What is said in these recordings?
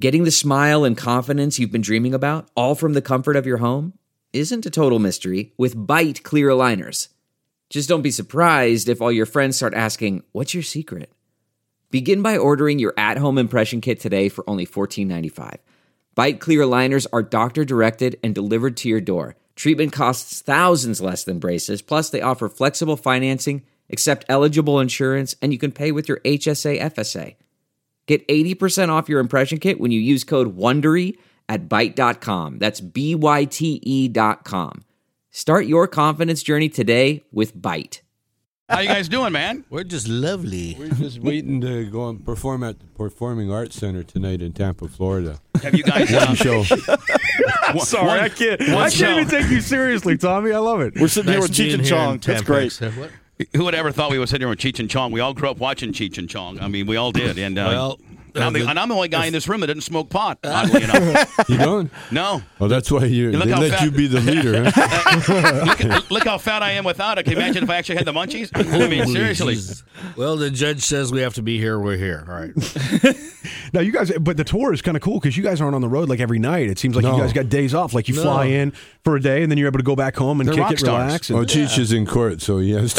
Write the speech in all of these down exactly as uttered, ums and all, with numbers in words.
Getting the smile and confidence you've been dreaming about, all from the comfort of your home, isn't a total mystery with Byte clear aligners. Just don't be surprised if all your friends start asking, what's your secret? Begin by ordering your at-home impression kit today for only fourteen ninety-five. Byte clear aligners are doctor-directed and delivered to your door. Treatment costs thousands less than braces, plus they offer flexible financing, accept eligible insurance, and you can pay with your H S A F S A. Get eighty percent off your impression kit when you use code WONDERY at byte dot com. That's B Y T E dot com. Start your confidence journey today with Byte. How you guys doing, man? We're just lovely. We're just waiting to go and perform at the Performing Arts Center tonight in Tampa, Florida. Have you guys uh, show? I'm sorry, one, I can't. one I show. can't even take you seriously, Tommy. I love it. We're sitting Nice here with Cheech being and here Chong. in That's Tampax. great. What? Who would ever thought we would sit here with Cheech and Chong? We all grew up watching Cheech and Chong. I mean, we all did. And uh, Well, and, I'm the, uh, and I'm the only guy in this room that didn't smoke pot, oddly enough. You don't? No. Oh, that's why you, You look they how let fat- you be the leader. Huh? look, at- look how fat I am without it. Can you imagine if I actually had the munchies? I mean, Holy seriously. Jesus. Well, the judge says we have to be here. We're here. All right. Now, you guys, but the tour is kind of cool because you guys aren't on the road like every night. It seems like No. you guys got days off. Like you No. fly in for a day and then you're able to go back home and They're kick rock it, stars. relax. And, Oh, Cheech is in court, so he has to.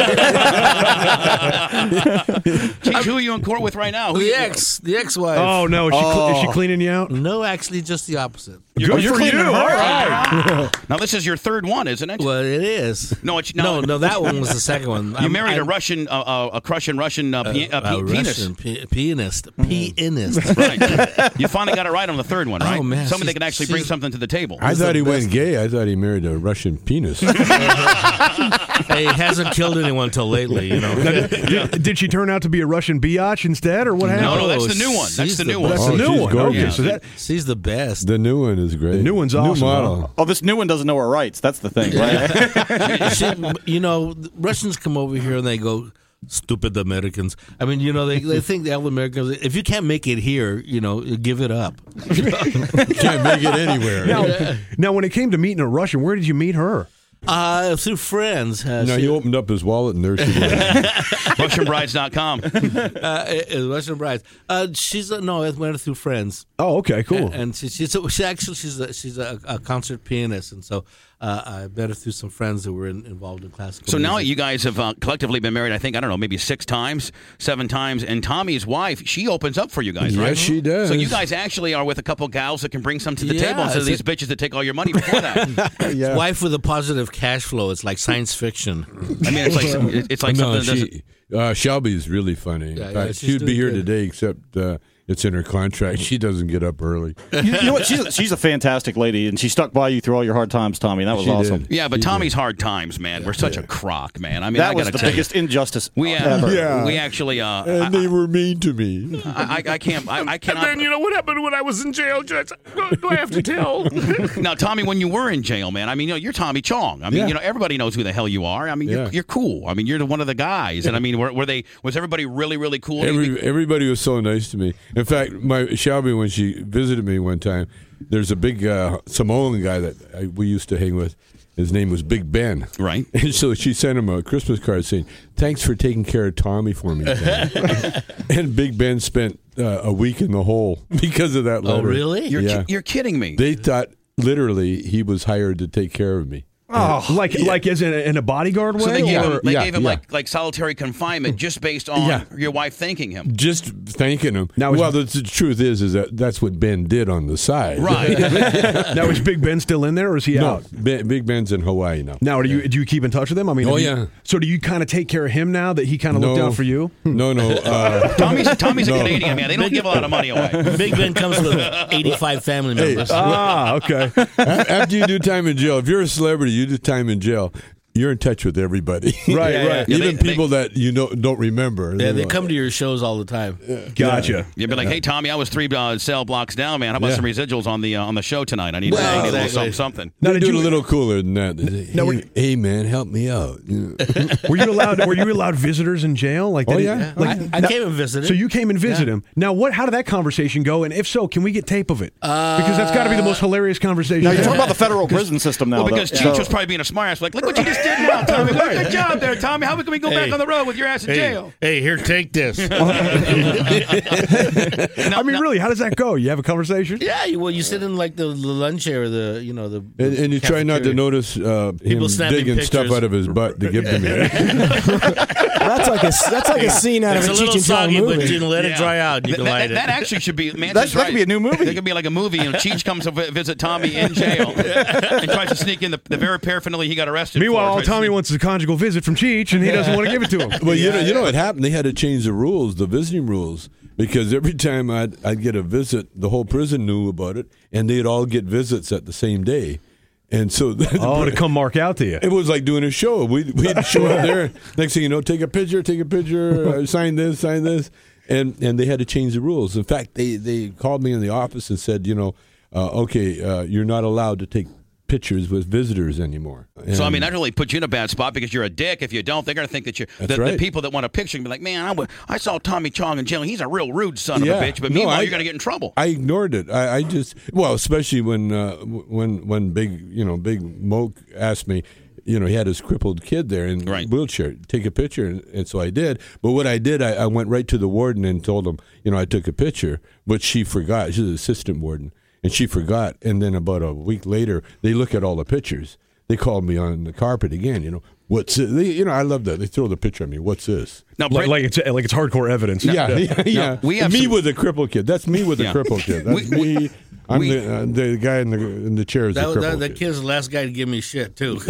Cheech, who are you in court with right now? Who The you- ex, the ex-wife. oh, no. Is she, cl- is she cleaning you out? No, actually, just the opposite. You're, Good you're for cleaning you. her All out. Now, this is your third one, isn't it? Well, it is. No, it's No, no. no, that one was the second one. You I'm- married a I'm- Russian, uh, uh, a Prussian Russian uh, pe- uh, pe- a penis. Russian pe- pianist. Pianist. Right. You finally got it right on the third one, right? Oh, man, Somebody that she's- can actually bring she's- something to the table. I He's thought the he best. went gay. I thought he married a Russian penis. Hey, he hasn't killed anyone till lately, you know. Did, did she turn out to be a Russian biatch instead, or what happened? No, no, that's the new Oh, one. That's she's the the new one. That's Oh, the new she's one. gorgeous. Okay, so that She's the best. The new one is great. The new one's New awesome, model. huh? Oh, this new one doesn't know her rights. That's the thing, right? She- you know, the Russians come over here and they go, stupid Americans. I mean, you know, they, they think the Americans, if you can't make it here, you know, give it up. You can't make it anywhere. now, now, when it came to meeting a Russian, where did you meet her? Uh, through friends. Uh, No, she- he opened up his wallet and there she was. Russian brides dot com. uh, uh, Russian brides. Uh, she's uh, no, I went through friends. Oh, okay, cool. And, and she, she's she actually she's a, she's a, a concert pianist, and so uh, I met her through some friends who were in, involved in classical. So now music. you guys have uh, collectively been married, I think, I don't know, maybe six times, seven times. And Tommy's wife, she opens up for you guys, right? Yes, she does. So you guys actually are with a couple gals that can bring some to the Yeah, table instead of these it's- bitches that take all your money before that. Yeah. wife with a positive cash flow. It's like science fiction. I mean, it's like some- it's like no, something that doesn't. she, uh, Shelby's really funny. Yeah, In yeah, fact, she's she'd be doing here good. today, except uh, it's in her contract. She doesn't get up early. you, you know what? She's a, she's a fantastic lady, and she stuck by you through all your hard times, Tommy. That was She awesome. did. Yeah, but She Tommy's hard times, man. We're such a crock, man. I mean, That I was gotta the tell biggest injustice you. We, uh, ever. Yeah. we actually, uh, And I, they were mean to me. I, I, I can't, I, I cannot. And then, you know, what happened when I was in jail, Judge? Do, do I have to tell? Now, Tommy, when you were in jail, man, I mean, you know, you're Tommy Chong. I mean, Yeah. you know, everybody knows who the hell you are. I mean, you're, Yeah. you're cool. I mean, you're the, one of the guys. And I mean, were, were they? Was everybody really, really cool? Every, everybody was so nice to me. In fact, my Shelby, when she visited me one time, there's a big uh, Samoan guy that I, we used to hang with. His name was Big Ben. Right. And so she sent him a Christmas card saying, "Thanks for taking care of Tommy for me." And Big Ben spent uh, a week in the hole because of that letter. Oh, really? You're, Yeah. ki- you're kidding me. They thought literally he was hired to take care of me. Oh, like like as in a, in a bodyguard way? so they gave or- him, they yeah, gave him yeah. like like solitary confinement just based on Yeah. your wife thanking him. Just thanking him. Now is- well, the, the truth is, is that that's what Ben did on the side. Right. now, is Big Ben still in there, or is he No, out? ben, Big Ben's in Hawaii now. Now, do you do you keep in touch with him? I mean, Oh, have you- yeah. So, do you kind of take care of him now that he kind of No. looked out for you? No, no. Uh, Tommy's Tommy's a No. Canadian man. They don't give a lot of money away. Big Ben comes with eighty-five family members. Ah, okay. after you do time in jail, if you're a celebrity, you do time in jail. You're in touch with everybody. Right, Yeah, right. yeah. Even they- people that you know don't remember. yeah, they go, come to your shows all the time. Gotcha. You'd be like, "Hey, Tommy, I was three uh, cell blocks down, man. How about Yeah. some residuals on the uh, on the show tonight? I need, Well, I need a little exactly. something, something." Now, They did do it you- a little cooler than that. They say, Now, hey, we're- hey, man, help me out. You know. Were you allowed? Were you allowed visitors in jail? Like, Oh, did he- yeah. like, I, I came and visited. so you came and visited Yeah. him. Now, what? How did that conversation go? And if so, can we get tape of it? because that's got to be the most hilarious conversation. Now, you're ever. talking about the federal prison system now. Well, because though. Cheech So- was probably being a smartass, like, "Look what you just did! sitting out, Tommy. Well, good job there, Tommy. How can we go Hey. back on the road with your ass in Hey, jail? hey, here, take this. I mean, really, how does that go? You have a conversation? Yeah, you, well, you sit in like the, the lunch area, the you know the. And, and you try not to cafeteria. notice uh, him People snapping digging stuff pictures. out of his butt to give to me. That's like a that's like a scene out It's of a a little Cheech and Chong soggy, but movie. you can let it Yeah. dry out. You That, can that, light it. that actually should be. Man, That- that could be a new movie. That could be like a movie. You know, Cheech comes to vi- visit Tommy in jail and tries to sneak in the, the very paraphernalia he got arrested Meanwhile, for. all Tries to Tommy sneak- wants is a conjugal visit from Cheech, and he doesn't want to give it to him. Well, you know, you know what happened? They had to change the rules, the visiting rules, because every time I'd, I'd get a visit, the whole prison knew about it, and they'd all get visits at the same day. And so Oh, to come mark out to you. it was like doing a show. We'd, we'd show up there. Next thing you know, take a picture, take a picture, uh, sign this, sign this. And and they had to change the rules. In fact, they, they called me in the office and said, you know, uh, okay, uh, you're not allowed to take pictures with visitors anymore. So, I And- mean, that really puts you in a bad spot because you're a dick. If you don't, they're going to think that you're That's the, right. the people that want a picture can be like, man, I, w- I saw Tommy Chong in jail. He's a real rude son Yeah. of a bitch. But No, meanwhile, I- you're going to get in trouble. I ignored it. I, I just well, especially when uh, when when big you know big Moke asked me, you know, he had his crippled kid there in Right. wheelchair. Take a picture, and, and so I did. But what I did, I, I went right to the warden and told him, you know, I took a picture, but she forgot. She's an assistant warden, and she forgot. And then about a week later, they look at all the pictures. They called me on the carpet again. You know, what's it? They, you know, I love that. They throw the picture at me. What's this? now, Like, Brent, like it's like it's hardcore evidence. Yeah, yeah, yeah. we have me some- with a crippled kid. That's me with Yeah. a crippled kid. That's We- me. I'm we- the, uh, the guy in the in the chair is That, a that, crippled that kid. kid's the last guy to give me shit too.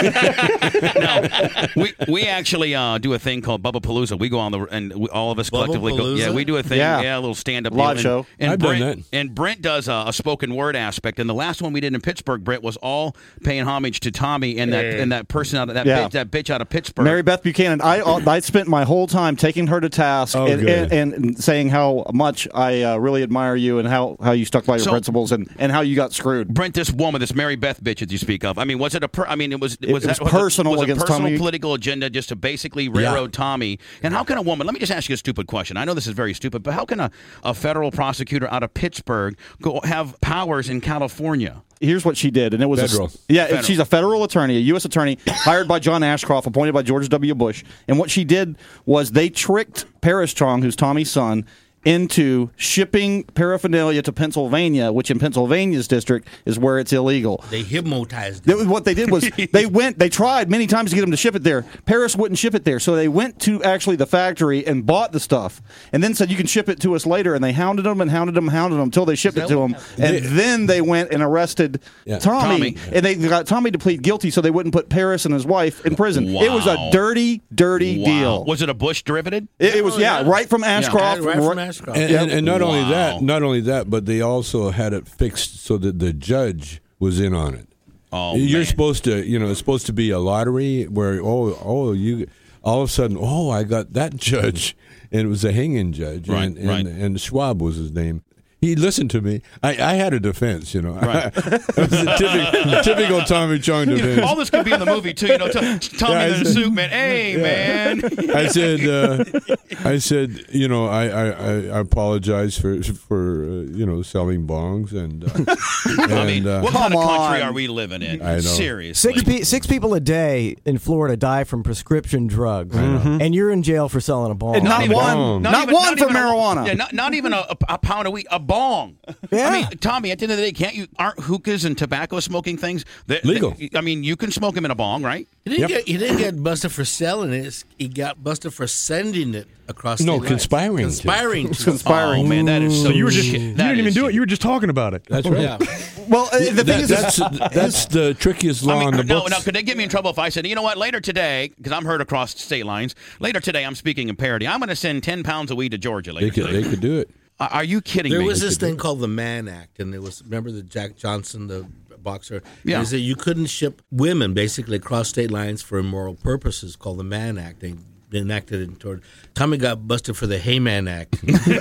now, we we actually uh, do a thing called Bubba Palooza. We go on the and we, all of us collectively go. Yeah, Palooza? we do a thing. Yeah. Yeah, a little stand up Live show. And I've done Brent, that. And Brent does a, a spoken word aspect. And the last one we did in Pittsburgh, Brent, was all paying homage to Tommy and that and that person out of that Yeah. bitch, that bitch out of Pittsburgh. Mary Beth Buchanan. I I spent my whole time taking her to task Oh, and, good. and, and saying how much I uh, really admire you and how, how you stuck by your So- principles and, and how you got screwed. Brent, this woman, this Mary Beth bitch that you speak of. I mean, was it a? Per, I mean, it was. It Was was that was personal it, was against a personal Tommy. political agenda just to basically railroad Tommy? And how can a woman? Let me just ask you a stupid question. I know this is very stupid, but how can a, a federal prosecutor out of Pittsburgh go have powers in California? Here's what she did, and it was Federal. A, yeah, Federal. she's a federal attorney, a U S attorney hired by John Ashcroft, appointed by George W. Bush. And what she did was they tricked Paris Chong, who's Tommy's son, into shipping paraphernalia to Pennsylvania, which in Pennsylvania's district is where it's illegal. They hypnotized That him. was what they did was they went they tried many times to get them to ship it there. Paris wouldn't ship it there, so they went to actually the factory and bought the stuff, and then said you can ship it to us later. And they hounded them and hounded them, and hounded them until they shipped it that to what them. And then they went and arrested Yeah. Tommy, Tommy. and they got Tommy to plead guilty so they wouldn't put Paris and his wife in prison. It was Wow. a dirty, dirty Wow. deal. Was it a Bush derivative? It, it was Oh, yeah, yeah. right from Ashcroft. Right from Ashcroft. And, and, and not only Wow. that, not only that, but they also had it fixed so that the judge was in on it. Oh, You're man. supposed to, you know, it's supposed to be a lottery where oh, oh, you, all of a sudden, oh, I got that judge, and it was a hanging judge, Right, and, and, right. and Schwab was his name. He listened to me. I, I had a defense, you know. Right. it was a typical, typical Tommy Chong You know, defense. all this could be in the movie too. You know, t- Tommy Yeah, I in the said- suit, man. Hey, man. I said, uh, I said, you know, I, I, I apologize for for uh, you know selling bongs and. Uh, I mean, and, uh, what kind of Come country on. are we living in? I know. Seriously. Six, pe- six people a day in Florida die from prescription drugs, and you're in jail for selling a bong. And not even- one, Not not, even- one for even a- marijuana. yeah, not, not even a, a, a pound a week, a bong. Yeah. I mean, Tommy, at the end of the day, can't you? Aren't hookahs and tobacco smoking things they- Legal. they- I mean, you can smoke them in a bong, right? He didn't, Yep. get, he didn't get busted for selling it. He got busted for sending it across No, state lines. conspiring to. Conspiring to. Conspiring. Oh man, that is so. So you were just shit. you That didn't even is do it. shit. You were just talking about it. That's right. Yeah. Well, uh, the thing That- is, that's that's the trickiest law I mean, in the no, books. no. Could they get me in trouble if I said, you know what, later today, because I'm heard across state lines. Later today, I'm speaking in parody. I'm going to send ten pounds of weed to Georgia later They could today. they could do it. Are are you kidding There me? was this thing called the Mann Act, and it was remember the Jack Johnson, the boxer. Yeah. Is that you couldn't ship women basically across state lines for immoral purposes, called the Mann Act. They enacted it toward. Tommy got busted for the Hayman Act.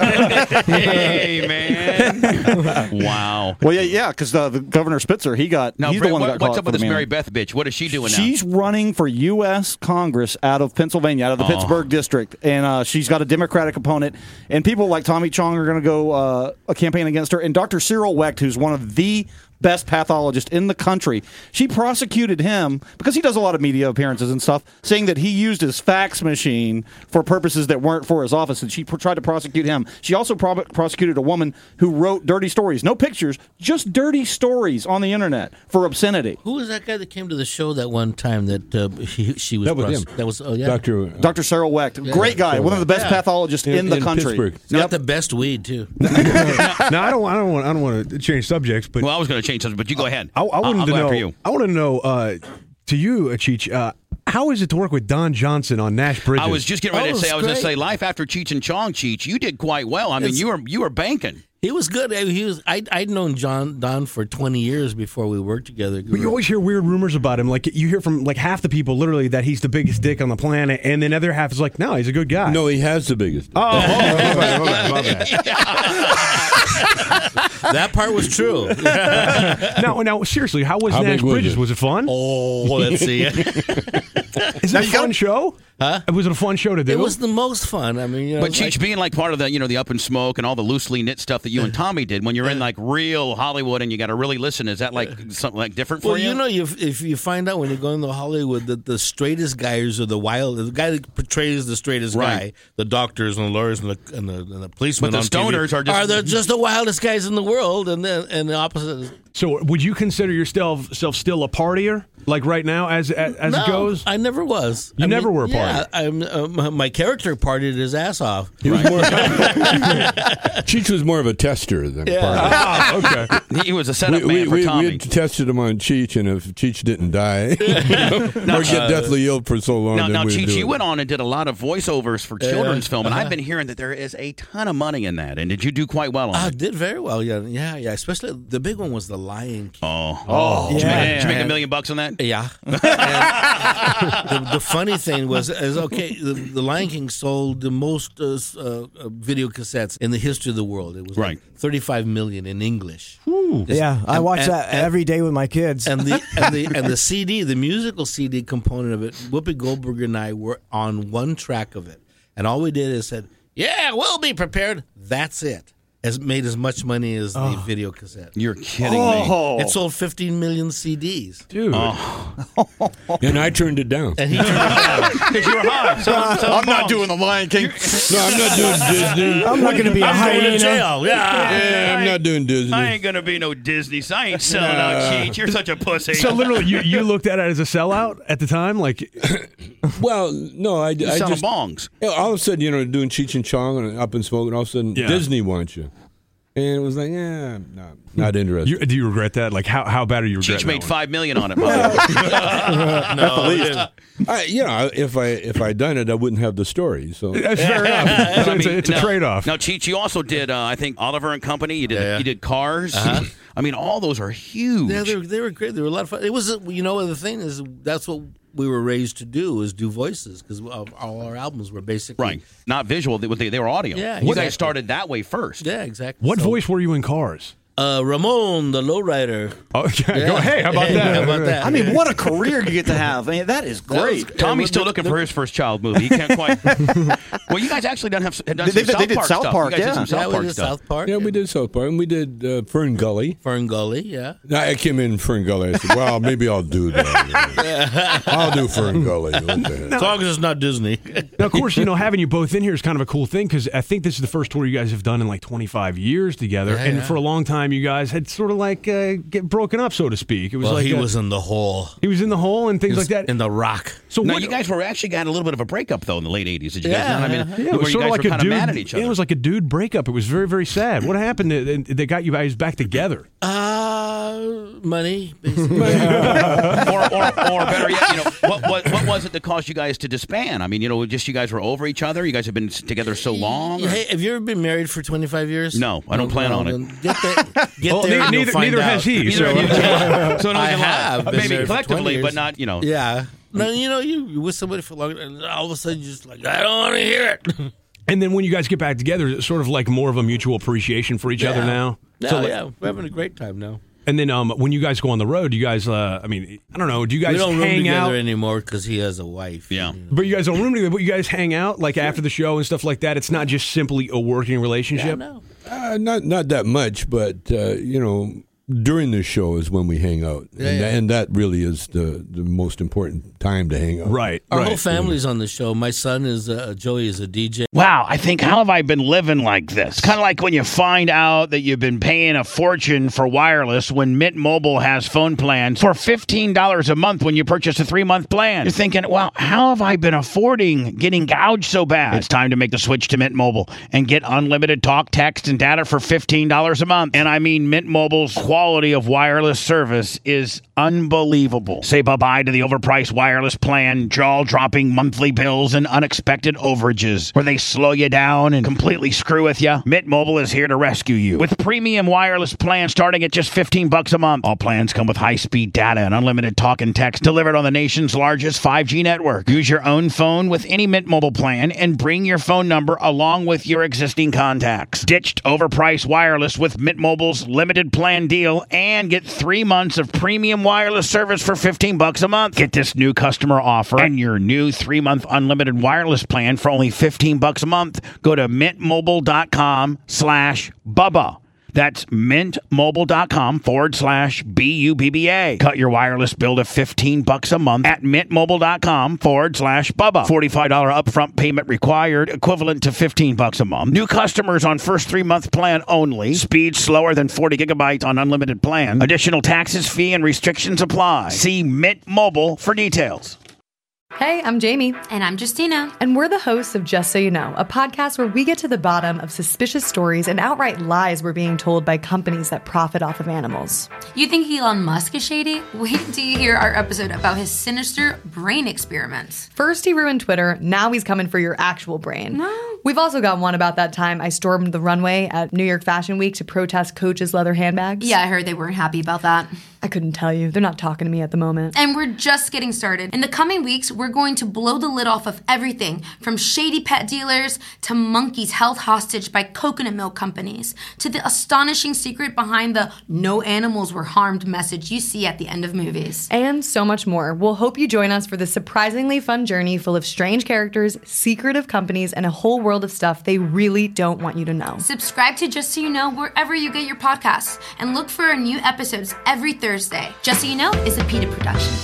Hey man! Wow. well, yeah, yeah, because uh, the Governor Spitzer, he got Now, he's Brett, the one what- that got what's caught up with for this the Mary man. Beth bitch? What is she doing now? She's running for U S Congress out of Pennsylvania, out of the Oh. Pittsburgh district, and uh, she's got a Democratic opponent. And people like Tommy Chong are going to go uh, a campaign against her. And Doctor Cyril Wecht, who's one of the best pathologist in the country. She prosecuted him because he does a lot of media appearances and stuff, saying that he used his fax machine for purposes that weren't for his office, and she pr- tried to prosecute him. She also pro- prosecuted a woman who wrote dirty stories, no pictures, just dirty stories on the internet for obscenity. Who was that guy that came to the show that one time that uh, he, she was? That was pros- him. That was oh yeah, Doctor Doctor Cyril Wecht, great guy, one of the best Yeah. pathologists in, In- the in country. Pittsburgh. He's got the best weed too. now I don't. I don't want. I don't want to change subjects, but Well, I was going to change something, but you go ahead. I, I wanted I'll to go know. after you. I want to know uh, to you, Cheech. Uh, how is it to work with Don Johnson on Nash Bridges? I was just getting ready Oh, to say. I was going to great. say, life after Cheech and Chong, Cheech, you did quite well. I mean, It's- you were you were banking. He was good. He was. I, I'd known John Don for twenty years before we worked together. But you always hear weird rumors about him. Like you hear from like half the people, literally, that he's the biggest dick on the planet, and then other half is like, no, he's a good guy. No, he has the biggest. Oh, oh, my bad, my bad, my bad. That part was true. now, now, seriously, how was How Nash big was Bridges? it? Was it fun? Oh, let's see. Is it a fun show? Huh? Was it a fun show to do? It was the most fun. I mean, you know, But it's Cheech, like- being like part of the, you know, the Up in Smoke and all the loosely knit stuff that you and Tommy did, when you're in like real Hollywood and you got to really listen, is that like something like different for well, you? you know, you, if you find out when you go into Hollywood that the straightest guys are the wild, the guy that portrays the straightest Right. guy, the doctors and the lawyers and the, and the, and the policemen, But the on T V stoners are just- the, just the wildest guys in the world, and then and the opposite. Is, So, would you consider yourself self still a partier, like right now, as as, as no, it goes? I never was. You I never mean, were a yeah, I'm, uh, my- my character partied his ass off. He was more. Cheech was more of a tester than a partner. Ah, okay. he was a setup We, man we, for we, Tommy. we had tested him on Cheech, and if Cheech didn't die or get deathly ill for so long, Now, then now we'd Cheech, do you it. went on and did a lot of voiceovers for children's film, and I've been hearing that there is a ton of money in that. And did you do quite well on I it? did very well. Yeah, yeah, yeah. Especially the big one was the Lion King. Oh, oh, did, you make, did you make a And- million bucks on that? Yeah. And the, the funny thing was, is okay, the, the Lion King sold the most uh, s- uh, uh, video cassettes in the history of the world. It was Right. like thirty-five million in English. Yeah, I And- watch and- that and- every day with my kids. And the and the and the C D, the musical C D component of it, Whoopi Goldberg and I were on one track of it, and all we did is said, "Yeah, we'll be prepared." That's it. As made as much money as the video cassette. You're kidding me. It sold fifteen million C Ds, Dude. And I turned it down. and he turned it down. Because you were high. So, so I'm not doing the Lion King. No, I'm not doing Disney. I'm not going to be a I'm going to hyena. jail. Yeah. Yeah, I'm not doing Disney. I ain't gonna be no Disney. So I ain't selling out Cheech. You're such a pussy. So literally, you, you looked at it as a sellout at the time, like Well, no, I, you I selling just bongs. Yeah, all of a sudden, you know, doing Cheech and Chong and Up and Smoke, and all of a sudden, Yeah. Disney wants you. And it was like, yeah, no, not interested. you, do you regret that? Like how how bad are you Cheech regretting made that five million on it. by the way. No, at least. I, you know, if I if I'd done it, I wouldn't have the story. So one? That's fair enough. It's, I it's a, mean, it's a now- trade off. Now, Cheech, you also did, uh, I think, Oliver and Company. You did, Yeah, yeah. you did Cars. Uh-huh. I mean, all those are huge. Yeah, they were, they were great. They were a lot of fun. It was, you know, the thing is, that's what we were raised to do is do voices because all our albums were basically right, not visual. They, they, they were audio. Yeah, you exactly. guys started that way first. Yeah, exactly. What So, voice were you in Cars? Uh, Ramon, the lowrider. Okay, Yeah. go. Hey, how about Hey, that? how about that? I mean, what a career you get to have. I mean, that is great. Tommy's still looking for his first child movie. He can't quite. Well, you guys actually done have had done They- some they- they South did Park South stuff. Park, you guys yeah. did some Yeah, South we Park did stuff. South Park. yeah, we did South Park, and we did uh, Fern Gully. Fern Gully, yeah. I came in Fern Gully. I said, well, maybe I'll do that. I'll do Fern Gully. What the heck? As long as it's not Disney. Now, of course, you know, having you both in here is kind of a cool thing because I think this is the first tour you guys have done in like twenty-five years together. Yeah, and yeah. for a long time, you guys had sort of like uh, get broken up, so to speak. It was Well, like he uh, was in the hole. he was in the hole and things like that. In the rock. So No, what, you guys were actually got a little bit of a breakup though in the late eighties. Did you guys Yeah, not? I mean, yeah. yeah, it where was you sort of guys like were a kind dude. of mad at each yeah, other. it was like a dude breakup. It was very, very sad. What happened? that They got you guys back together. Uh, money, basically. or, or, or better yet, you know, what, what what was it that caused you guys to disband? I mean, you know, just you guys were over each other. You guys have been together so long. or- Hey, have you ever been married for twenty-five years? No, I don't plan on it. then Get there. Get Well, there and neither- you'll find neither out. has he, Neither so- of you can. So no, I you can lie. have been maybe married for collectively, twenty but years. not you know. Yeah. No, you know, you you with somebody for long, and all of a sudden you're just like, I don't want to hear it. And then when you guys get back together, it's sort of like more of a mutual appreciation for each other Yeah. now. No, So, like- yeah, we're having a great time now. And then um, when you guys go on the road, you guys, uh, I mean, I don't know, do you guys We don't room hang together out? anymore because he has a wife. Yeah. you know. But you guys don't room together, but you guys hang out like after the show and stuff like that. It's not just simply a working Yeah, relationship. no. Uh, not not that much, but uh, you know, during the show is when we hang out, Yeah, and, yeah. and that really is the, the most important time to hang out. Right. Our right. whole family's on the show. My son is uh, Joey is a D J. Wow, I think, how have I been living like this? Kind of like when you find out that you've been paying a fortune for wireless when Mint Mobile has phone plans for fifteen dollars a month when you purchase a three-month plan. You're thinking, well, how have I been affording getting gouged so bad? It's time to make the switch to Mint Mobile and get unlimited talk, text, and data for fifteen dollars a month. And I mean, Mint Mobile's quality of wireless service is unbelievable. Say bye-bye to the overpriced wireless plan, jaw-dropping monthly bills, and unexpected overages where they slow you down and completely screw with you. Mint Mobile is here to rescue you with premium wireless plans starting at just fifteen bucks a month. All plans come with high-speed data and unlimited talk and text delivered on the nation's largest five G network. Use your own phone with any Mint Mobile plan and bring your phone number along with your existing contacts. Ditched overpriced wireless with Mint Mobile's limited plan deal and get three months of premium wireless service for fifteen bucks a month. Get this new customer offer and your new three-month unlimited wireless plan for only fifteen bucks a month. Go to mintmobile.com slash Bubba. That's mintmobile.com forward slash B U B B A. Cut your wireless bill to fifteen bucks a month at mintmobile.com forward slash Bubba. forty-five dollars upfront payment required, equivalent to fifteen bucks a month. New customers on first three-month plan only. Speed slower than forty gigabytes on unlimited plan. Additional taxes, fee, and restrictions apply. See Mint Mobile for details. Hey, I'm Jamie. And I'm Justina. And we're the hosts of Just So You Know, a podcast where we get to the bottom of suspicious stories and outright lies we're being told by companies that profit off of animals. You think Elon Musk is shady? Wait till you hear our episode about his sinister brain experiments. First he ruined Twitter, now he's coming for your actual brain. No. We've also got one about that time I stormed the runway at New York Fashion Week to protest Coach's leather handbags. Yeah, I heard they weren't happy about that. I couldn't tell you. They're not talking to me at the moment. And we're just getting started. In the coming weeks, we're going to blow the lid off of everything from shady pet dealers to monkeys held hostage by coconut milk companies to the astonishing secret behind the no animals were harmed message you see at the end of movies. And so much more. We'll hope you join us for this surprisingly fun journey full of strange characters, secretive companies, and a whole world of stuff they really don't want you to know. Subscribe to Just So You Know wherever you get your podcasts and look for our new episodes every Thursday. Just So You Know is a PETA production.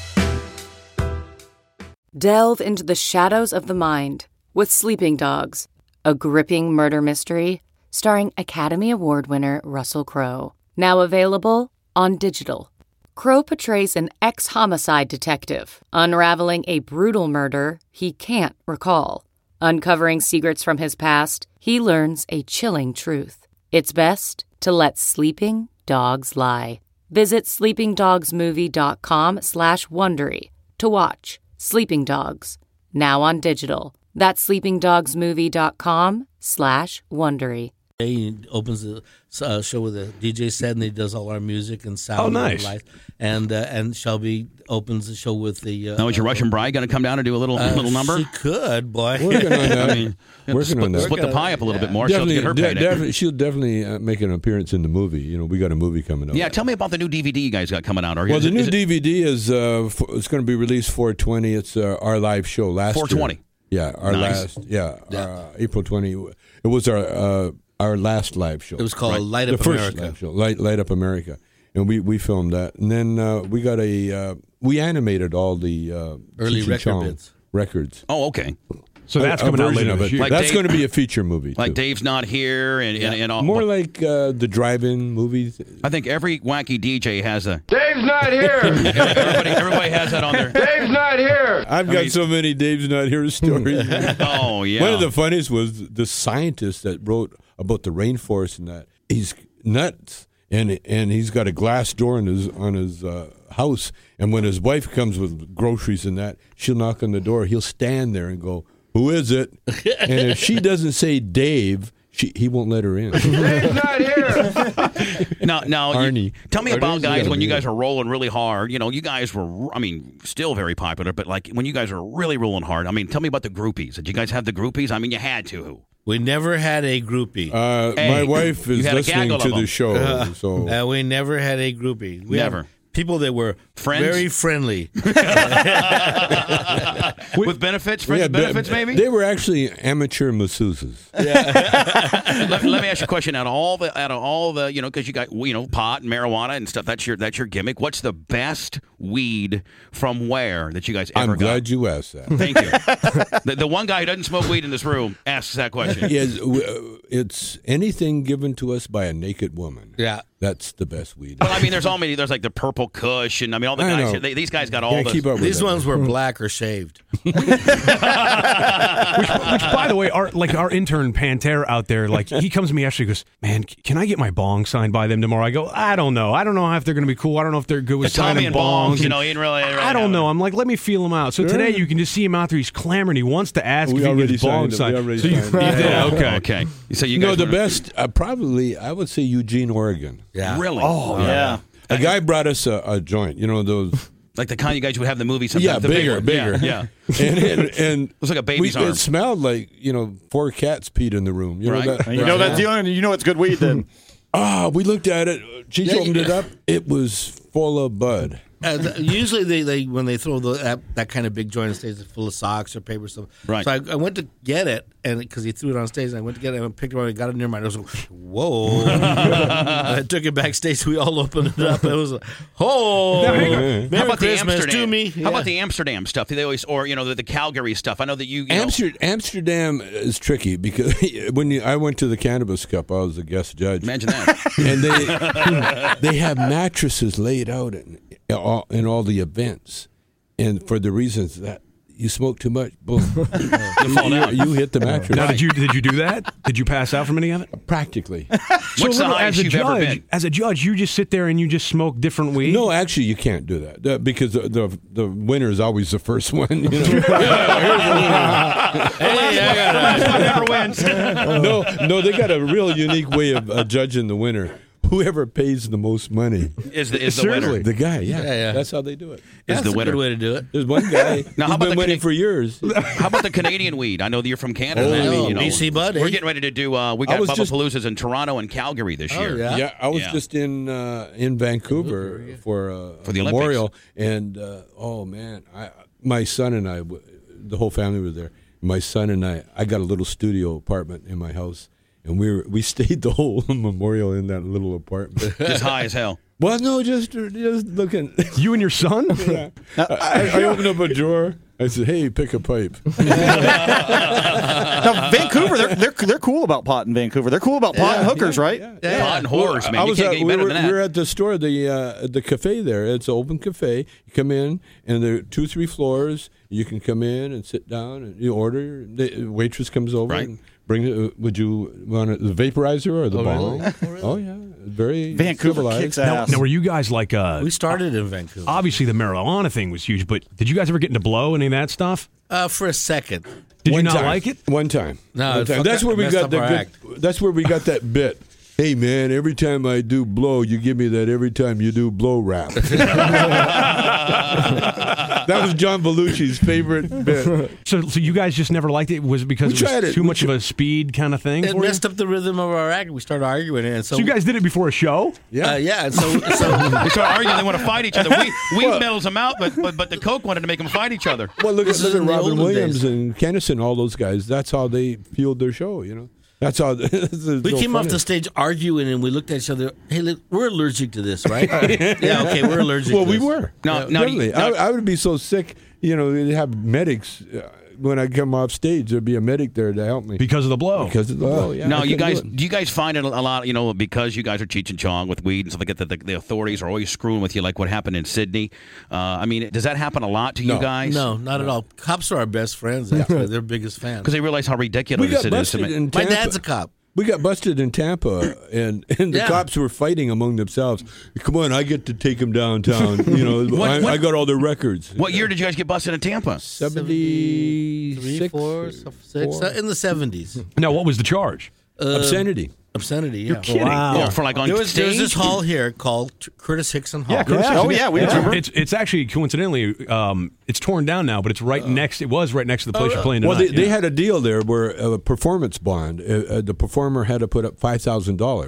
Delve into the shadows of the mind with Sleeping Dogs, a gripping murder mystery starring Academy Award winner Russell Crowe. Now available on digital. Crowe portrays an ex-homicide detective unraveling a brutal murder he can't recall. Uncovering secrets from his past, he learns a chilling truth. It's best to let sleeping dogs lie. Visit sleepingdogsmovie.com slash Wondery to watch Sleeping Dogs, now on digital. That's sleepingdogsmovie.com slash Wondery. He opens the uh, show with a D J set, and he does all our music and sound. Oh, nice. And, light. and uh, and Shelby opens the show with the. Uh, Now, is your Russian bride going to come down and do a little uh, little number? She could, boy. Working on that. I mean, Working split, on that. split the pie up a little bit more. She'll Definitely, get her de- payday. definitely, she'll definitely uh, make an appearance in the movie. You know, we got a movie coming up. Yeah, tell me about the new D V D you guys got coming out. Are Well, is the it- new is it D V D is uh, f- it's going to be released four twenty. It's uh, our live show last four twenty. year. Yeah, our Nice. last. Yeah, Uh, April twentieth. It was our uh, our last live show. It was called Light the Up first America. live show, Light Light Up America, and we, we filmed that, and then uh, we got a uh, we animated all the uh, Early Cheech and record Chong bits. records. Oh, okay. So that's A- a coming out version later of this it. year. Like That's Dave- going to be a feature movie. Like too. Dave's not here, and, and, and all. More but like uh, the drive-in movies. I think every wacky D J has a. Dave's not here. Everybody, everybody has that on there. Dave's not here. I've I got mean- so many Dave's Not Here stories. Oh yeah. One of the funniest was the scientist that wrote about the rainforest and that. He's nuts, and and he's got a glass door on his on his uh, house. And when his wife comes with groceries and that, she'll knock on the door. He'll stand there and go, "Who is it?" And if she doesn't say Dave, she he won't let her in. Dave's not here. Now, now, you- Arnie. tell me Arnie's about guys gotta when be you guys there. were rolling really hard. You know, you guys were, I mean, still very popular, but like when you guys were really rolling hard. I mean, tell me about the groupies. Did you guys have the groupies? I mean, you had to. We never had a groupie. Uh, Hey, my wife you is had a listening gaggle to of them. the show, so Uh, we never had a groupie. We Never. Have people that were Friends? very friendly. With benefits, friends Yeah, with benefits, they, maybe. They were actually amateur masseuses. let, let me ask you a question. Out of all the, out of all the, you know, because you got, you know, pot and marijuana and stuff. That's your, that's your gimmick. What's the best weed from where that you guys ever I'm got? glad you asked that. Thank you. the, the one guy who doesn't smoke weed in this room asks that question. Yes, w- it's anything given to us by a naked woman. Yeah. That's the best weed. Well, I mean, there's all many. There's like the Purple Kush, and I mean, all the I guys. know. Here, they, these guys got all Can't the. keep up with These that. ones were black or shaved. which, which, by the way, our like our intern Pantera out there, like he comes to me actually goes, "Man, can I get my bong signed by them tomorrow?" I go, "I don't know. I don't know if they're going to be cool. I don't know if they're good with The Tommy signing and bongs, bongs. you know, he didn't really. really I don't know. know. I'm like, let me feel him out. So today you can just see him out there. He's clamoring. He wants to ask We if he can get already his bong signed signed. him. We already So you, signed him. you did? Oh, Okay. okay. So you no, guys the were- best, uh, probably, I would say Eugene, Oregon. Yeah. Really? Oh, yeah. A guy brought us a, a joint, you know, those. Like the kind you guys would have in the movie. Sometimes Yeah, the big bigger, one. bigger. Yeah. yeah. And, and, and Looks like a baby's we, arm. It smelled like, you know, four cats peed in the room. You Right. know that? And you know that deal, and you know it's good weed then. Ah, we looked at it. She Yeah, opened it yeah. up. It was full of bud. Uh, th- usually, they, they when they throw the, that, that kind of big joint on stage, it's full of socks or paper stuff. Right. So I, I went to get it, and because he threw it on stage, I went to get it, and I picked it up, and got it near my nose. I was like, whoa! I took it backstage. We all opened it up. It was like, oh, Now, hang on. Merry How about Christmas the Amsterdam? to me. How Yeah. about the Amsterdam stuff? They always, or you know, the, the Calgary stuff. I know that you. you know, Amsterdam, Amsterdam is tricky because when you, I went to the Cannabis Cup, I was the guest judge. Imagine that. And they they have mattresses laid out in, all- in all the events, and for the reasons that you smoke too much, boom, You fall you, down. you hit the mattress. Now, did you did you do that? Did you pass out from any of it? Practically. What's the literally, highest as a you've judge, ever been? as a judge, you just sit there and you just smoke different weed. No, actually, you can't do that uh, because the, the the winner is always the first one. You know? Never wins. no, no, they got a real unique way of uh, judging the winner. Whoever pays the most money, Is the is the Seriously. winner? the guy. Yeah, Yeah, yeah. that's how they do it. Is That's the a winner? good way to do it. There's one guy Now, who's how about been the winning Cana- for years. How about the Canadian weed? I know that you're from Canada. Oh, I mean, you know, B C Bud, We're eh? getting ready to do. Uh, we I got was Bubba just- Paloozas in Toronto and Calgary this Oh, year. yeah. Yeah, I was Yeah. just in uh, in Vancouver for uh, For the a Olympics. memorial, and uh, oh man, I, my son and I, w- the whole family was there. My son and I, I got a little studio apartment in my house, and we were, we stayed the whole memorial in that little apartment. Just high as hell. Well, no, just just looking. You and your son? Yeah. I, I opened up a drawer. I said, "Hey, pick a pipe." Now, Vancouver, they're, they're they're cool about pot in Vancouver. They're cool about pot and hookers, right? Pot and whores, man. I You was can't at, get any we, better were, than that. we were at the store, the uh, the cafe there. It's an open cafe. You come in, and there are two, three floors. You can come in and sit down, and you order. The waitress comes over Right. and brings it. Would you want it, the vaporizer or the Oh, bong? really? Oh, yeah, very Vancouver civilized. kicks Now, ass. now, were you guys like? Uh, We started in Vancouver obviously, the marijuana thing was huge, but did you guys ever get into blow any of that stuff? uh, for a second. Did One you not time. like it? One time. No, One it time. fuck- That's where we messed got up the our good. act. That's where we got that bit. Hey man, every time I do blow, you give me that every time you do blow rap. That was John Belushi's favorite bit. So, so you guys just never liked it? Was it because We it was tried it. too We much of a speed kind of thing? It for you? messed up the rhythm of our act. We started arguing, and so, So you guys did it before a show? yeah, uh, yeah. And so, so They start arguing. They want to fight each other. We we mellows them out, but, but but the Coke wanted to make them fight each other. Well, look at, This look is at in the Robin olden Williams days. and Kennison, all those guys. That's how they fueled their show, you know. That's how. we so came off funny. the stage arguing, and we looked at each other. Hey, look, we're allergic to this, right? Yeah, okay, we're allergic. Well, to we this. were. Now, now, Definitely. now- I, I would be so sick, you know, they'd have medics. Uh, when I come off stage, there'd be a medic there to help me. Because of the blow. Because of the blow, yeah. Now, I you couldn't guys, do it. do you guys find it a lot, you know, because you guys are Cheech and Chong with weed and stuff like that, the, the authorities are always screwing with you, like what happened in Sydney? Uh, I mean, does that happen a lot to you No. guys? No, not at all. Cops are our best friends. Actually, they're biggest fans. Because they realize how ridiculous We got it is to busted make. in My Tampa. dad's a cop. We got busted in Tampa, and, and the Yeah. cops were fighting among themselves. Come on, I get to take them downtown. You know, What- I, what- I got all their records. What year did you guys get busted in Tampa? seventy-six? Three, four, six, uh, in the seventies. Now, what was the charge? Obscenity. Obscenity, yeah. You're kidding. Wow. Oh, for like on There was, there was stage? this hall here called T- Curtis Hickson Hall. Yeah, Curtis Oh, Hickson. yeah, we remember. It's it's actually coincidentally, um, it's torn down now, but it's right next. It was right next to the place you're playing tonight. Well, they, they yeah. had a deal there where a performance bond, uh, uh, the performer had to put up five thousand dollars.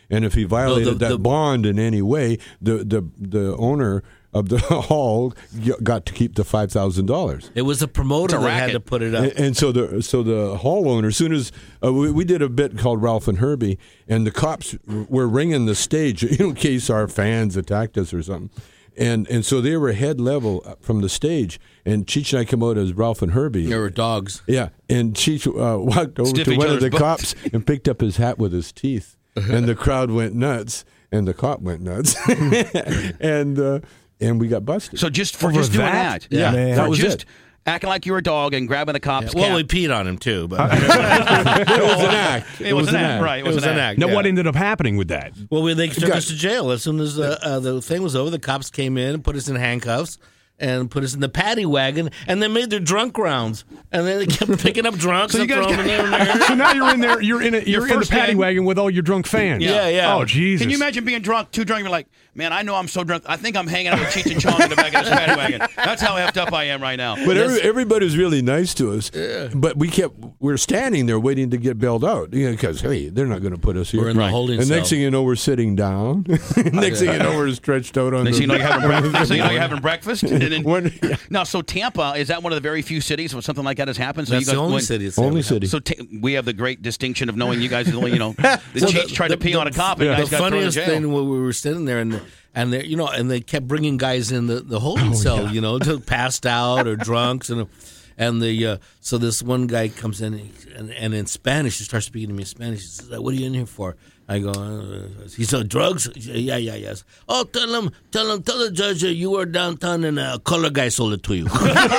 and if he violated No, the- that the- bond in any way, the the the owner of the hall got to keep the five thousand dollars. It was the promoter that had to put it up. And, and so the so the hall owner, as soon as uh, we, we did a bit called Ralph and Herbie, and the cops were ringing the stage in case our fans attacked us or something, and and so they were head level from the stage, and Cheech and I come out as Ralph and Herbie. They were dogs. Yeah, and Cheech uh, walked over Sniff to each one of other's the butts. cops and picked up his hat with his teeth, and the crowd went nuts, and the cop went nuts, and. Uh, And we got busted. So just for Over just doing that? that, Yeah, for that was just it. acting like you were a dog and grabbing the cop's Well, cap. we peed on him too, but it was an act. It, was, an act, right? It was, an act. Now, yeah. what ended up happening with that? Well, we, they took Got- us to jail as soon as uh, uh, the thing was over. The cops came in and put us in handcuffs and put us in the paddy wagon, and they made their drunk rounds, and then they kept picking up drunks So you and guys throwing them in there. So now you're in there. You're in. A, you're in the first paddy gang- wagon with all your drunk fans. Yeah, yeah. Oh Jesus! Can you imagine being drunk, too drunk? You're like, man, I know I'm so drunk. I think I'm hanging out with Cheech and Chong in the back of this paddy wagon. That's how effed up I am right now. But every, everybody was really nice to us. But we kept we are standing there waiting to get bailed out because hey, they're not going to put us here. We're in the holding and cell. next thing you know, we're sitting down. next thing you know, we're stretched out on. Next the thing you know, you're having breakfast. Next thing you know, you're having breakfast. And then, When- yeah. now, so Tampa, is that one of the very few cities where something like that has happened? So That's you guys the only went- city. It's Only ever city. So ta we have the great distinction of knowing you guys are the only, you know, the Well, Cheech the- tried to the- pee the- on a cop and The guys got thrown in funniest jail. thing when we were sitting there and and they, you know, and they kept bringing guys in the, the holding cell, you know, to passed out or drunks and and the uh, so this one guy comes in and, and in Spanish he starts speaking to me in Spanish. He says, "What are you in here for?" I go, uh, "He said drugs." He said, yeah, yeah, yes. Oh, tell him, tell him, tell the judge that you were downtown and a color guy sold it to you.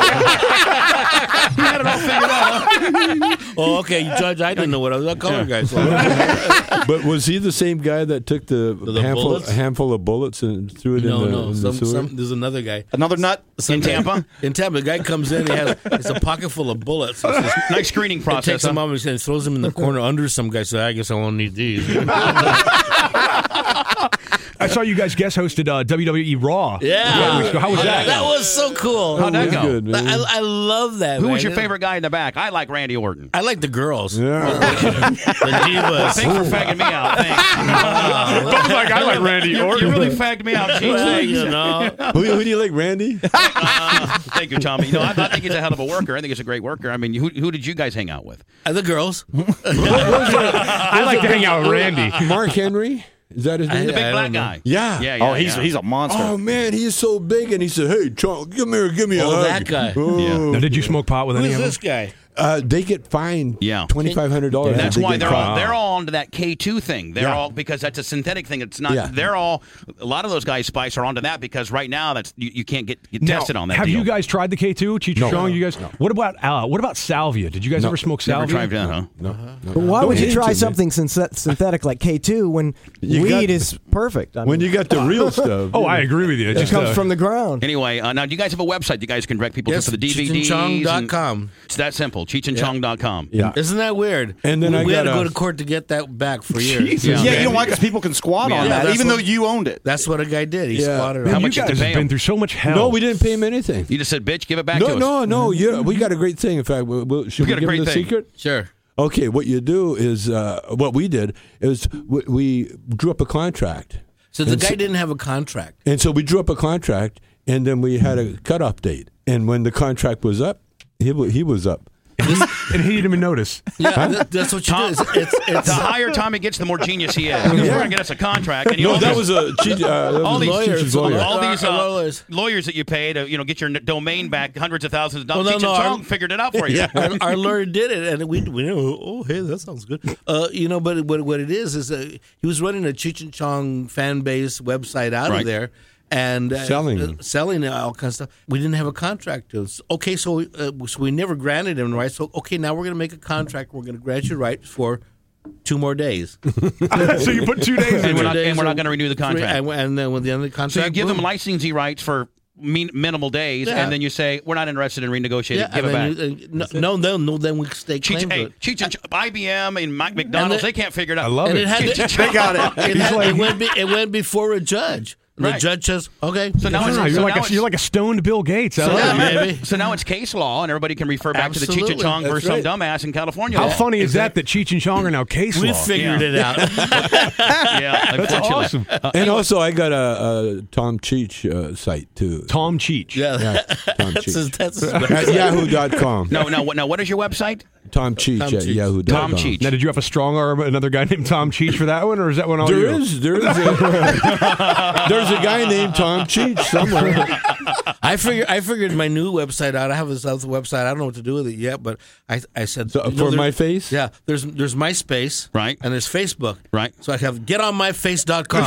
He had it all figured out. Huh? Oh, okay, Judge, I didn't know what I was. A color guy sold it. But was he the same guy that took the, The handful, bullets? handful of bullets and threw it No, in the, no. in the Some, sewer? some, there's another guy. Another nut. In Tampa? In Tampa, the guy comes in. He has it's a pocket full of bullets. It's just- Nice screening It process. takes him huh? out and throws him in the corner under some guy. So I guess I won't need these. I saw you guys guest hosted uh, W W E Raw. Yeah. How was that? That was so cool. How'd that It was go? good, man. I, I love that. Who man. was your favorite guy in the back? I like Randy Orton. I like the girls. Yeah. The divas. Thanks for fagging me out. Thanks. Both like I like Randy You, Orton. you really fagged me out, Cheech. Well, Thanks. you know. who, who do you like, Randy? Uh, thank you, Tommy. You know, I, I think he's a hell of a worker. I think he's a great worker. I mean, who, who did you guys hang out with? And the girls. I like to hang out with Randy. Mark Henry? Is that his name? The I big don't black know. guy. Yeah. Yeah, yeah. Oh, he's yeah. he's a monster. Oh man, he's so big, and he said, "Hey, Chong, come here, give me a Oh, hug." that guy. Oh. Now, did you smoke pot with Who any is of them? this guy? Uh, they get fined. Yeah. twenty five hundred dollars. That's why they're all, caught. they're all onto that K two thing. They're Yeah. all because that's a synthetic thing. It's not. Yeah. They're all. A lot of those guys, Spice, are onto that because right now that's you, you can't get, get Now, tested on that. have deal. you guys tried the K two? Cheech No. and Chong, you guys? No. What about uh, what about salvia? Did you guys No. ever smoke Never salvia? tried that, huh? No, no. But why would Don't you try hate something synth- synthetic like K two when You weed got- is perfect? I When mean, you got the real stuff. Oh, I agree with you. It it just, comes uh, from the ground. Anyway, uh, now do you guys have a website? You guys can direct people Yes, to for the D V Ds. cheech and chong dot and- com. It's that simple. cheech and chong dot com. Yeah. Isn't that weird? And then we, I we had got to go a- to court to get that back for years. Jesus. Yeah. Yeah, you know why? Because people can squat Yeah, on that, that's even what- though you owned it. That's what a guy did. He Yeah. squatted Man, How on. you much you guys have to have pay been him? through so much hell. No, we didn't pay him anything. You just said, "Bitch, give it back to No, us." no, no. Yeah, we got a great thing. In fact, we'll, we'll, should We we, got a give great him the thing. secret? Sure. Okay, what you do is uh, what we did is we, we drew up a contract, So the And guy so- didn't have a contract. and so we drew up a contract, and then we had a cutoff date. And when the contract was up, he wa- he was up. and he didn't even notice. Yeah, that, that's what you Tom- do. It's, it's, it's The higher Tommy gets, the more genius he is. Because we're gonna get us a contract, and you No, know, that was a cheat, uh, that all was these Cheech's lawyers, lawyer. all these uh, Lawyers. lawyers that you pay to you know get your n- domain back, hundreds of thousands of dollars. Well, no, Cheech no, and our- Chong figured it out for you. our, our lawyer did it, and we we know. Oh, hey, that sounds good. Uh, you know, but what what it is is uh, he was running a Cheech and Chong fan base website out Right. of there. And uh, Selling. uh, selling all kinds of stuff. We didn't have a contract to. So, okay, so uh, so we never granted him rights. So okay, now we're going to make a contract. We're going to grant you rights for two more days. So you put two days And in we're it. not, days and we're not or going to renew the Three- contract. and, and then when the end of the contract, So you give them boom. licensing rights for min- minimal days, Yeah. and then you say we're not interested in renegotiating. Yeah, give it and back. then you- uh, no, no, no, no. Then we stake claim Cheech, to hey, it. Cheech and Ch- I B M and Mike McDonald's, the- they can't figure it out. I love And it. it had to, They got it. it, had, it, went be, it went before a judge. The Right. judge says, okay. So now it's, Wow, so you're, like now a, it's, you're like a stoned Bill Gates. I so, love now, it. baby. so now it's case law, and everybody can refer back to the Cheech and Absolutely. Chong That's versus right. some dumbass in California. How law. funny is that that Cheech and Chong are now case we law? figured Yeah. it out. Yeah, That's unfortunately. awesome. Uh, And also, I got a, a Tom Cheech uh, site too. Tom Cheech. yeah, Yeah, Tom that's Cheech. his, that's his At yahoo dot com. no, no, what, now what is your website? Tom Cheech Tom at Cheech. yahoo dot com. Tom Cheech. Now, did you have a strong arm another guy named Tom Cheech for that one, or is that one all There you? is, there is a, there's a guy named Tom Cheech somewhere. I figured I figured my new website out. I have this other website. I don't know what to do with it yet, but I I said So, you know, for there- my face? Yeah, there's there's MySpace, Right. and there's Facebook, Right. So I have get on my face dot com.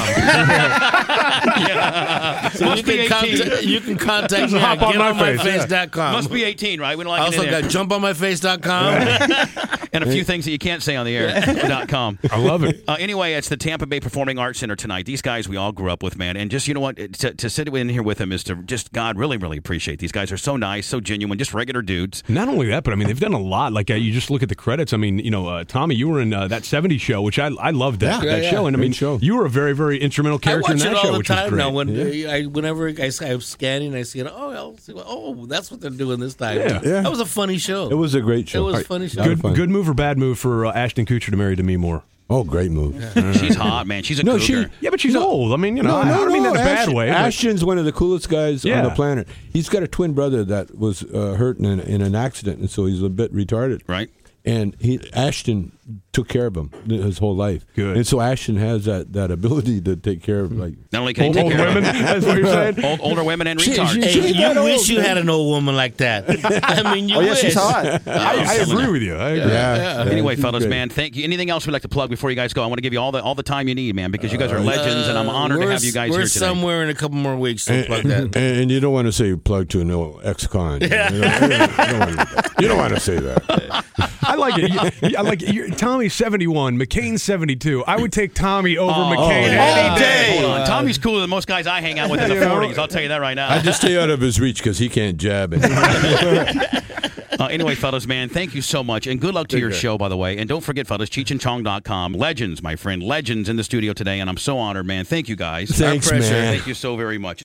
So Must you be can, eighteen. contact, you can contact me hop at on get my on my face, face yeah. dot com. Must be eighteen, right? We don't like I it also in there. got jump on my face dot com. And a few things that you can't say on the air. dot com. I love it. Uh, anyway, it's the Tampa Bay Performing Arts Center tonight. These guys we all grew up with, man. And just, you know what? To, to sit in here with them is to just, God, really, really appreciate. These guys are so nice, so genuine, just regular dudes. Not only that, but I mean, they've done a lot. Like, uh, you just look at the credits. I mean, you know, uh, Tommy, you were in uh, that seventies show, which I I loved that, Yeah. that Yeah, show. yeah. And I Great mean, show. you were a very, very instrumental I character in watch that it all show, the which was time great. now. When I, whenever I, I'm scanning, I see it. Oh, I'll see what, oh, that's what they're doing this time. Yeah. Yeah. That was a funny show. It was a great show. It was a Right. funny show. Lot of Good, fun. good move or bad move for uh, Ashton Kutcher to marry Demi Moore? Oh, great move. She's hot, man. She's a No, cougar. she- Yeah, but she's old. I mean, you know, No, I no, don't mean no. that in a bad Ashton- way. but- Ashton's one of the coolest guys Yeah. on the planet. He's got a twin brother that was uh, hurt in, in an accident, and so he's a bit retarded. Right. And he Ashton took care of him his whole life. Good. And so Ashton has that, that ability to take care of, like, Not only can he Old, take old care women? of That's what you're saying? old, older women and She- retards. she- Hey, She's you not wish old, you man. had an old woman like that. I mean, you Oh yeah, wish. she's hot. I, I agree with you. I agree. yeah. Anyway, He's fellas, great. man, thank you. Anything else we'd like to plug before you guys go? I want to give you all the all the time you need, man, because you guys are legends, and I'm honored to We're- have you guys we're here today. somewhere in a couple more weeks. So And, plug that. and, and you don't want to say plug to no ex-con. You, know, you, don't, you, don't, you, don't want to, you don't want to say that. I like it. You- I like it. You're, Tommy's seventy-one, McCain's seventy-two. I would take Tommy over McCain yeah. any day. Hold on. Tommy's cooler than most guys I hang out with in the You know? forties. I'll tell you that right now. I just stay out of his reach because he can't jab it. Uh, anyway, fellas, man, thank you so much. And good luck to your show, by the way. And don't forget, fellas, Cheech and Chong dot com. Legends, my friend. Legends in the studio today. And I'm so honored, man. Thank you, guys. Thanks, Our pleasure. man. Thank you so very much.